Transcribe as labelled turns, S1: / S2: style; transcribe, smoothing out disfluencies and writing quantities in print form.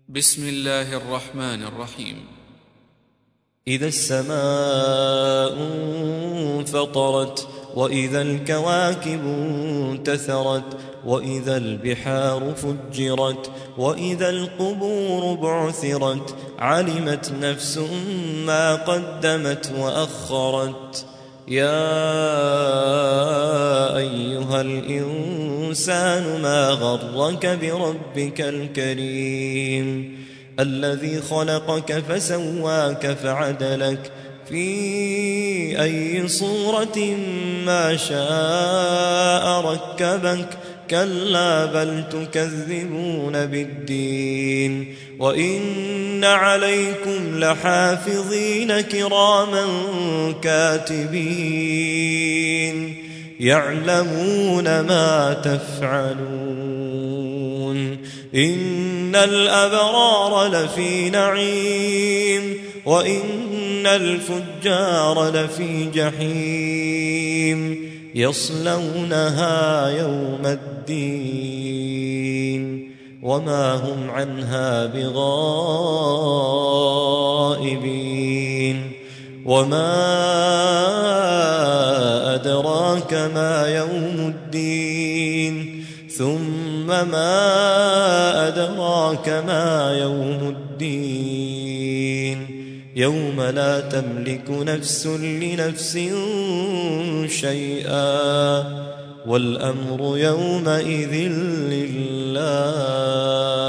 S1: بسم الله الرحمن الرحيم.
S2: إذا السماء انفطرت وإذا الكواكب انتثرت وإذا البحار فجرت وإذا القبور بعثرت علمت نفس ما قدمت وأخرت. يا أيها الإنسان ما غرك بربك الكريم الذي خلقك فسواك فعدلك في أي صورة ما شاء ركبك. كلا بل تكذبون بالدين وإن عليكم لحافظين كراما كاتبين يعلمون ما تفعلون. إن الأبرار لفي نعيم وإن الفجار لفي جحيم يصلونها يوم الدين وما هم عنها بغائبين. وما أدراك ما يوم الدين ثم ما أدراك ما يوم الدين يوم لا تملك نفس لنفس شيئا والأمر يومئذ لله.